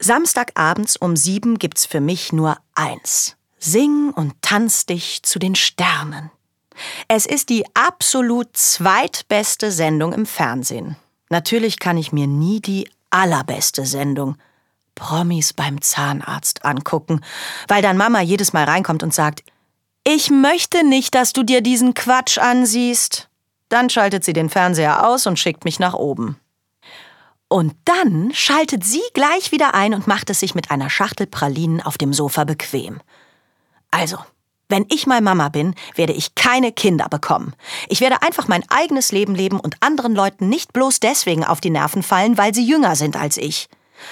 Samstagabends um 7 gibt's für mich nur eins: Sing und tanz dich zu den Sternen. Es ist die absolut zweitbeste Sendung im Fernsehen. Natürlich kann ich mir nie die allerbeste Sendung Promis beim Zahnarzt angucken, weil dann Mama jedes Mal reinkommt und sagt: Ich möchte nicht, dass du dir diesen Quatsch ansiehst. Dann schaltet sie den Fernseher aus und schickt mich nach oben. Und dann schaltet sie gleich wieder ein und macht es sich mit einer Schachtel Pralinen auf dem Sofa bequem. Also, wenn ich mal Mama bin, werde ich keine Kinder bekommen. Ich werde einfach mein eigenes Leben leben und anderen Leuten nicht bloß deswegen auf die Nerven fallen, weil sie jünger sind als ich.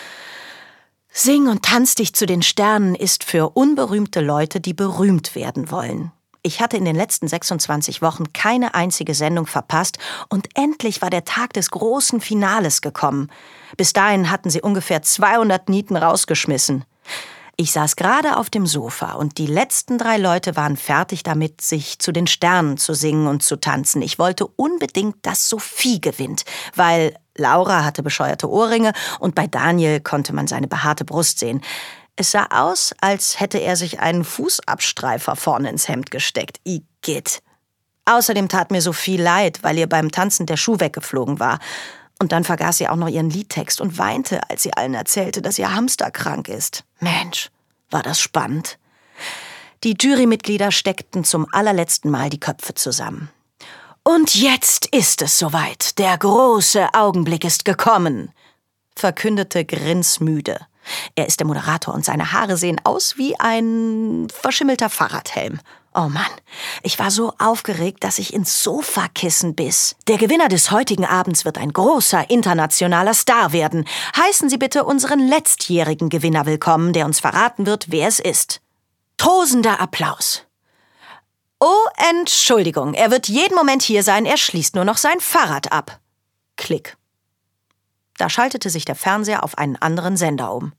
Sing und tanz dich zu den Sternen ist für unberühmte Leute, die berühmt werden wollen. Ich hatte in den letzten 26 Wochen keine einzige Sendung verpasst und endlich war der Tag des großen Finales gekommen. Bis dahin hatten sie ungefähr 200 Nieten rausgeschmissen. Ich saß gerade auf dem Sofa und die letzten 3 Leute waren fertig damit, sich zu den Sternen zu singen und zu tanzen. Ich wollte unbedingt, dass Sophie gewinnt, weil Laura hatte bescheuerte Ohrringe und bei Daniel konnte man seine behaarte Brust sehen. Es sah aus, als hätte er sich einen Fußabstreifer vorne ins Hemd gesteckt. Igitt. Außerdem tat mir Sophie leid, weil ihr beim Tanzen der Schuh weggeflogen war. Und dann vergaß sie auch noch ihren Liedtext und weinte, als sie allen erzählte, dass ihr Hamster krank ist. Mensch, war das spannend. Die Jurymitglieder steckten zum allerletzten Mal die Köpfe zusammen. Und jetzt ist es soweit. Der große Augenblick ist gekommen, verkündete Grins müde. Er ist der Moderator und seine Haare sehen aus wie ein verschimmelter Fahrradhelm. Oh Mann, ich war so aufgeregt, dass ich ins Sofakissen biss. Der Gewinner des heutigen Abends wird ein großer internationaler Star werden. Heißen Sie bitte unseren letztjährigen Gewinner willkommen, der uns verraten wird, wer es ist. Tosender Applaus. Oh, Entschuldigung, er wird jeden Moment hier sein, er schließt nur noch sein Fahrrad ab. Klick. Da schaltete sich der Fernseher auf einen anderen Sender um.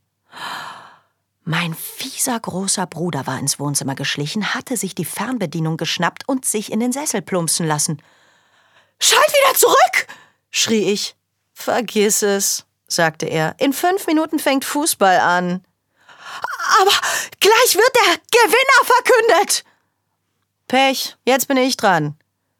Mein fieser großer Bruder war ins Wohnzimmer geschlichen, hatte sich die Fernbedienung geschnappt und sich in den Sessel plumpsen lassen. »Schalt wieder zurück!« schrie ich. »Vergiss es«, sagte er. »In 5 Minuten fängt Fußball an.« »Aber gleich wird der Gewinner verkündet!« »Pech, jetzt bin ich dran.«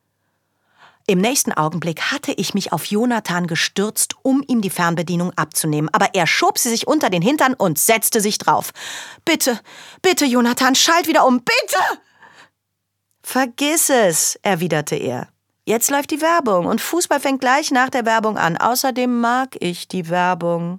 Im nächsten Augenblick hatte ich mich auf Jonathan gestürzt, um ihm die Fernbedienung abzunehmen. Aber er schob sie sich unter den Hintern und setzte sich drauf. »Bitte, bitte, Jonathan, schalt wieder um, bitte!« »Vergiss es«, erwiderte er. »Jetzt läuft die Werbung und Fußball fängt gleich nach der Werbung an. Außerdem mag ich die Werbung.«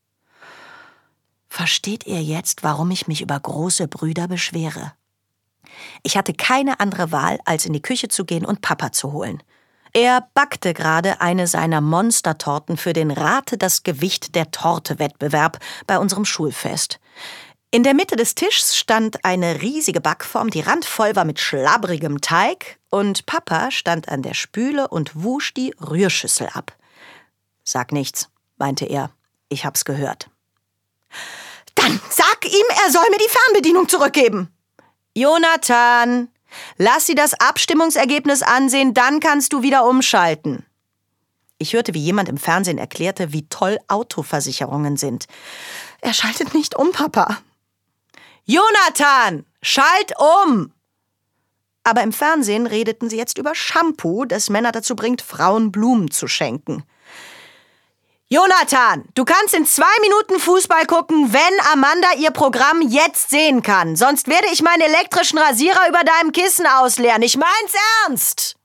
Versteht ihr jetzt, warum ich mich über große Brüder beschwere? Ich hatte keine andere Wahl, als in die Küche zu gehen und Papa zu holen. Er backte gerade eine seiner Monstertorten für den Rate das Gewicht der Torte-Wettbewerb bei unserem Schulfest. In der Mitte des Tischs stand eine riesige Backform, die randvoll war mit schlabbrigem Teig, und Papa stand an der Spüle und wusch die Rührschüssel ab. »Sag nichts«, meinte er. »Ich hab's gehört.« »Dann sag ihm, er soll mir die Fernbedienung zurückgeben!« »Jonathan, lass sie das Abstimmungsergebnis ansehen, dann kannst du wieder umschalten.« Ich hörte, wie jemand im Fernsehen erklärte, wie toll Autoversicherungen sind. »Er schaltet nicht um, Papa.« »Jonathan, schalt um!« Aber im Fernsehen redeten sie jetzt über Shampoo, das Männer dazu bringt, Frauen Blumen zu schenken. »Jonathan, du kannst in 2 Minuten Fußball gucken, wenn Amanda ihr Programm jetzt sehen kann. Sonst werde ich meinen elektrischen Rasierer über deinem Kissen ausleeren. Ich mein's ernst!«